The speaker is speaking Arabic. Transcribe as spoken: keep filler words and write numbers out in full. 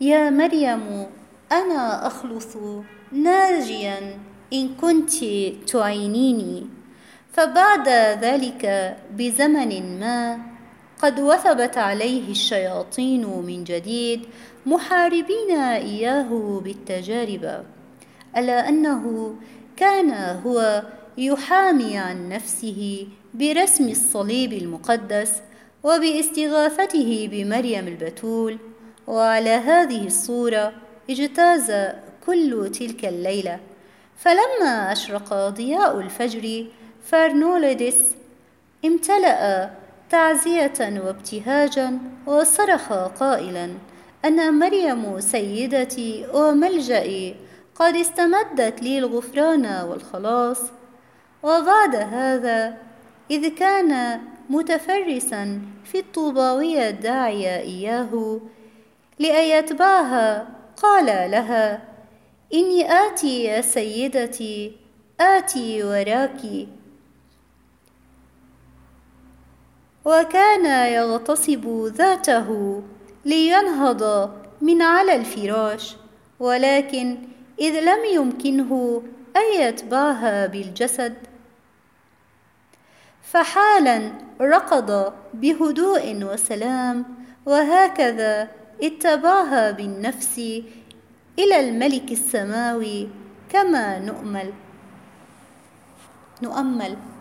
يا مريم، أنا أخلص ناجيا إن كنت تعينيني. فبعد ذلك بزمن ما قد وثبت عليه الشياطين من جديد محاربين إياه بالتجارب، ألا أنه كان هو يحامي عن نفسه برسم الصليب المقدس وباستغاثته بمريم البتول. وعلى هذه الصورة اجتاز كل تلك الليلة. فلما أشرق ضياء الفجر فرنولدس امتلأ تعزية وابتهاجا وصرخ قائلا أن مريم سيدتي وملجئي قد استمدت لي الغفران والخلاص. وبعد هذا إذ كان متفرسا في الطوباوية الداعية إياه لأن يتبعها قال لها إني آتي يا سيدتي، آتي وراكِ. وكان يغتصب ذاته لينهض من على الفراش، ولكن إذ لم يمكنه أن يتبعها بالجسد فحالا ركض بهدوء وسلام، وهكذا اتبعها بالنفس إلى الملك السماوي كما نؤمل نؤمل